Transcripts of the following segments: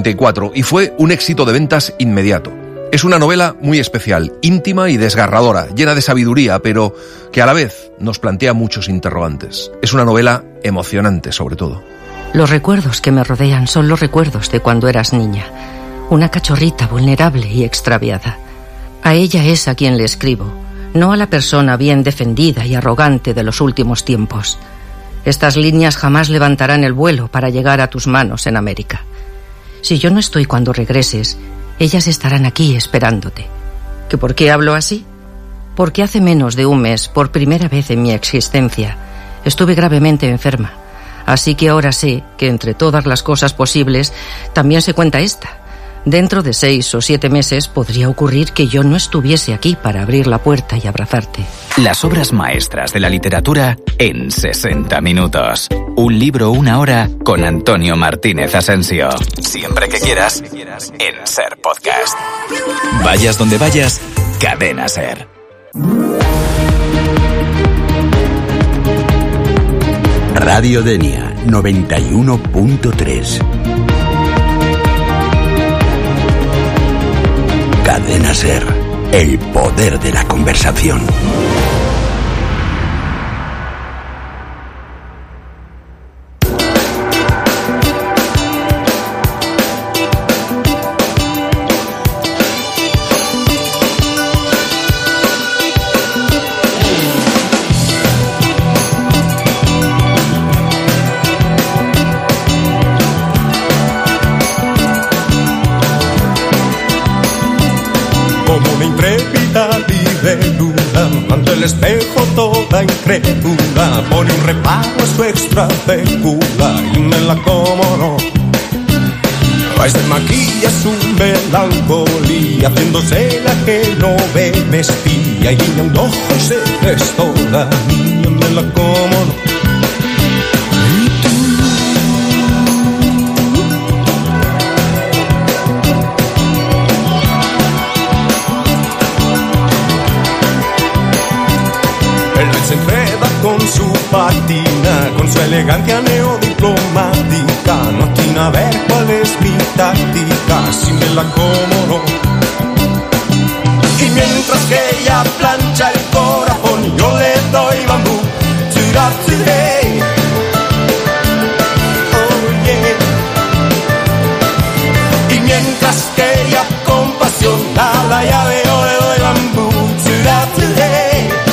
1994 y fue un éxito de ventas inmediato. Es una novela muy especial, íntima y desgarradora, llena de sabiduría, pero que a la vez nos plantea muchos interrogantes. Es una novela emocionante, sobre todo. Los recuerdos que me rodean son los recuerdos de cuando eras niña, una cachorrita vulnerable y extraviada. A ella es a quien le escribo, no a la persona bien defendida y arrogante de los últimos tiempos. Estas líneas jamás levantarán el vuelo para llegar a tus manos en América. Si yo no estoy cuando regreses, ellas estarán aquí esperándote. ¿Que por qué hablo así? Porque hace menos de un mes, por primera vez en mi existencia, estuve gravemente enferma. Así que ahora sé que entre todas las cosas posibles, también se cuenta esta. Dentro de 6 o 7 meses podría ocurrir que yo no estuviese aquí para abrir la puerta y abrazarte. Las obras maestras de la literatura en 60 minutos. Un libro, una hora con Antonio Martínez Asensio. Siempre que quieras, en Ser Podcast. Vayas donde vayas, Cadena Ser. Radio Denia 91.3. Cadena Ser, el poder de la conversación. Espejo toda incrédula, pone un reparo a su extra fecula y me la como no. Se maquilla su melancolía, haciéndose la que no ve, me espía y guiña un ojo y se destora. Niña, me la como no. Se enreda con su patina, con su elegancia neodiplomática. No atina a ver cuál es mi táctica, si me la como no. Y mientras que ella plancha el corazón, yo le doy bambú. Hey. Oh yeah. Y mientras que ella con pasión da la llave, yo le doy bambú. Hey.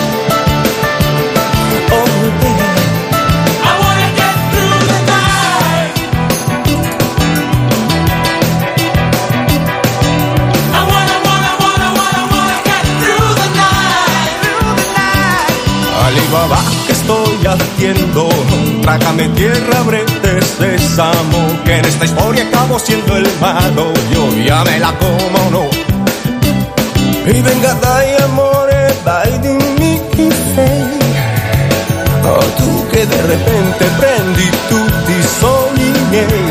Alibaba, ¿qué estoy haciendo? Trágame tierra, brete sésamo, que en esta historia acabo siendo el malo. Yo ya me la como, no. Y venga, dai amore, dai dimmi chi sei. Oh, tú que de repente prendi tutti i sogni miei.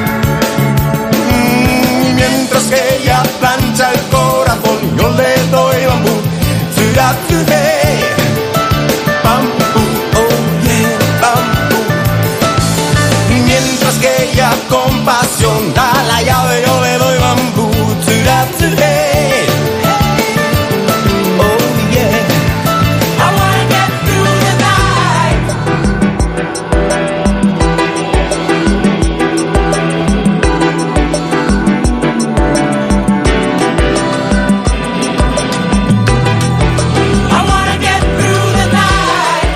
Mientras que ella plancha el corazón, yo le doy bambú. Hey. Mientras que ella con pasión da la llave, yo le doy bambú. Hey. Oh yeah. I wanna get through the night. I wanna get through the night.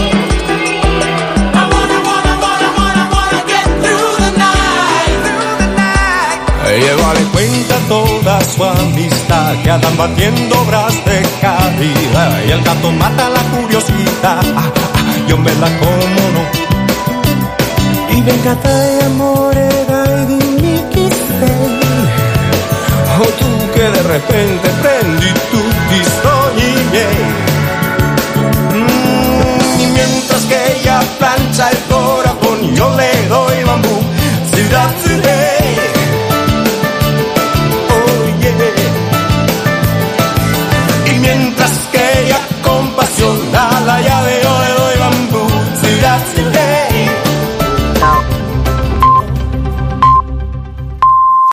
I wanna get through the night. Ella le cuenta toda su amistad, que andan batiendo obras de caridad, y el gato mata la curiosidad. Yo me la como, no. Y venga, dai amore, dai dimmi chi sei. Oh, tú que de repente